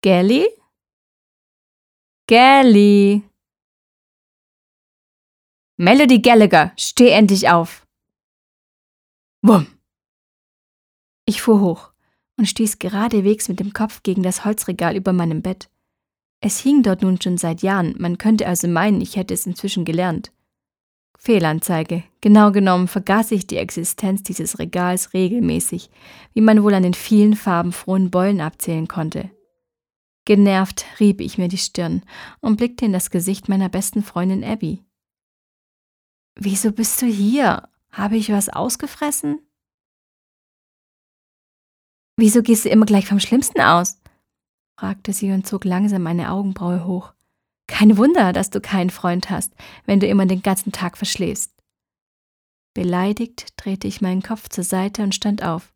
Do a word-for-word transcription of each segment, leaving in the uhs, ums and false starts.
Gelly? Gelly! Melody Gallagher, steh endlich auf! Wumm! Ich fuhr hoch und stieß geradewegs mit dem Kopf gegen das Holzregal über meinem Bett. Es hing dort nun schon seit Jahren, man könnte also meinen, ich hätte es inzwischen gelernt. Fehlanzeige. Genau genommen vergaß ich die Existenz dieses Regals regelmäßig, wie man wohl an den vielen farbenfrohen Beulen abzählen konnte. Genervt rieb ich mir die Stirn und blickte in das Gesicht meiner besten Freundin Abby. »Wieso bist du hier? Habe ich was ausgefressen?« »Wieso gehst du immer gleich vom Schlimmsten aus?« fragte sie und zog langsam eine Augenbraue hoch. »Kein Wunder, dass du keinen Freund hast, wenn du immer den ganzen Tag verschläfst.« Beleidigt drehte ich meinen Kopf zur Seite und stand auf.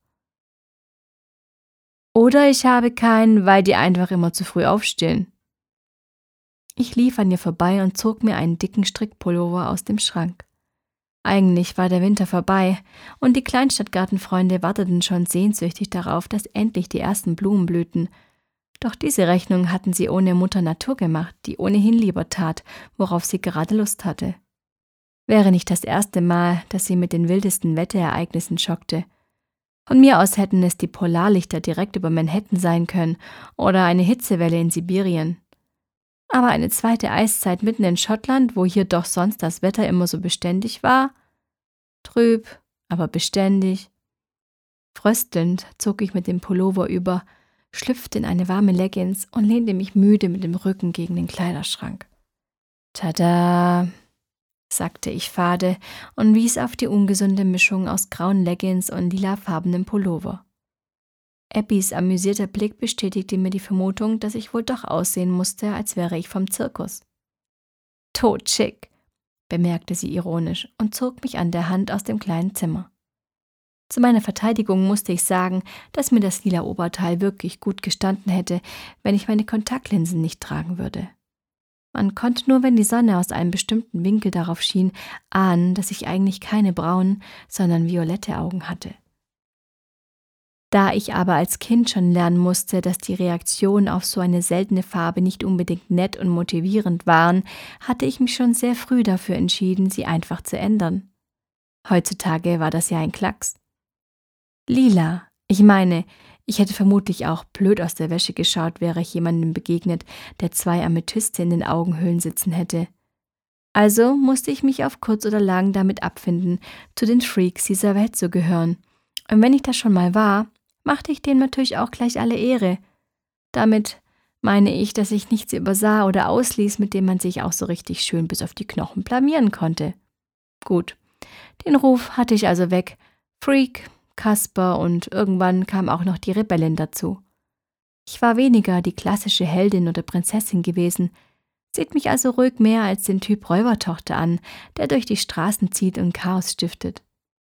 »Oder ich habe keinen, weil die einfach immer zu früh aufstehen.« Ich lief an ihr vorbei und zog mir einen dicken Strickpullover aus dem Schrank. Eigentlich war der Winter vorbei und die Kleinstadtgartenfreunde warteten schon sehnsüchtig darauf, dass endlich die ersten Blumen blühten. Doch diese Rechnung hatten sie ohne Mutter Natur gemacht, die ohnehin lieber tat, worauf sie gerade Lust hatte. Wäre nicht das erste Mal, dass sie mit den wildesten Wetterereignissen schockte. Von mir aus hätten es die Polarlichter direkt über Manhattan sein können oder eine Hitzewelle in Sibirien. Aber eine zweite Eiszeit mitten in Schottland, wo hier doch sonst das Wetter immer so beständig war? Trüb, aber beständig. Fröstelnd zog ich mit dem Pullover über, schlüpfte in eine warme Leggings und lehnte mich müde mit dem Rücken gegen den Kleiderschrank. »Tada«, sagte ich fade und wies auf die ungesunde Mischung aus grauen Leggings und lilafarbenem Pullover. Abbys amüsierter Blick bestätigte mir die Vermutung, dass ich wohl doch aussehen musste, als wäre ich vom Zirkus. »Totschick«, bemerkte sie ironisch und zog mich an der Hand aus dem kleinen Zimmer. Zu meiner Verteidigung musste ich sagen, dass mir das lila Oberteil wirklich gut gestanden hätte, wenn ich meine Kontaktlinsen nicht tragen würde. Man konnte nur, wenn die Sonne aus einem bestimmten Winkel darauf schien, ahnen, dass ich eigentlich keine braunen, sondern violette Augen hatte. Da ich aber als Kind schon lernen musste, dass die Reaktionen auf so eine seltene Farbe nicht unbedingt nett und motivierend waren, hatte ich mich schon sehr früh dafür entschieden, sie einfach zu ändern. Heutzutage war das ja ein Klacks. Lila, ich meine, ich hätte vermutlich auch blöd aus der Wäsche geschaut, wäre ich jemandem begegnet, der zwei Amethyste in den Augenhöhlen sitzen hätte. Also musste ich mich auf kurz oder lang damit abfinden, zu den Freaks dieser Welt zu gehören. Und wenn ich das schon mal war, machte ich dem natürlich auch gleich alle Ehre. Damit meine ich, dass ich nichts übersah oder ausließ, mit dem man sich auch so richtig schön bis auf die Knochen blamieren konnte. Gut, den Ruf hatte ich also weg. Freak, Kasper und irgendwann kam auch noch die Rebellin dazu. Ich war weniger die klassische Heldin oder Prinzessin gewesen. Seht mich also ruhig mehr als den Typ Räubertochter an, der durch die Straßen zieht und Chaos stiftet.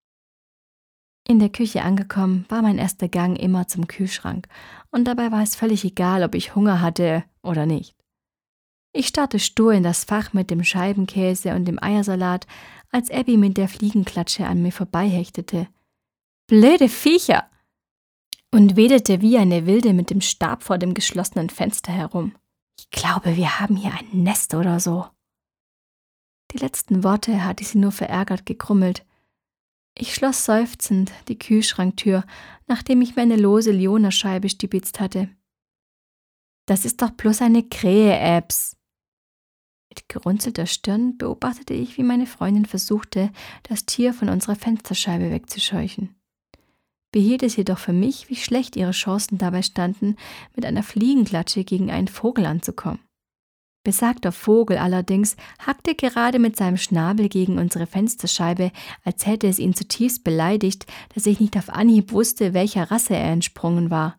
In der Küche angekommen, war mein erster Gang immer zum Kühlschrank und dabei war es völlig egal, ob ich Hunger hatte oder nicht. Ich starrte stur in das Fach mit dem Scheibenkäse und dem Eiersalat, als Abby mit der Fliegenklatsche an mir vorbeihechtete. »Blöde Viecher!« und wedelte wie eine Wilde mit dem Stab vor dem geschlossenen Fenster herum. »Ich glaube, wir haben hier ein Nest oder so.« Die letzten Worte hatte sie nur verärgert gegrummelt. Ich schloss seufzend die Kühlschranktür, nachdem ich mir eine lose Lionerscheibe stibitzt hatte. »Das ist doch bloß eine Krähe, Abs.« Mit gerunzelter Stirn beobachtete ich, wie meine Freundin versuchte, das Tier von unserer Fensterscheibe wegzuscheuchen. Behielt es jedoch für mich, wie schlecht ihre Chancen dabei standen, mit einer Fliegenklatsche gegen einen Vogel anzukommen. Besagter Vogel allerdings hackte gerade mit seinem Schnabel gegen unsere Fensterscheibe, als hätte es ihn zutiefst beleidigt, dass ich nicht auf Anhieb wusste, welcher Rasse er entsprungen war.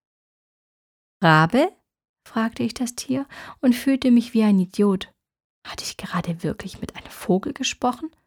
»Rabe?« fragte ich das Tier und fühlte mich wie ein Idiot. Hatte ich gerade wirklich mit einem Vogel gesprochen?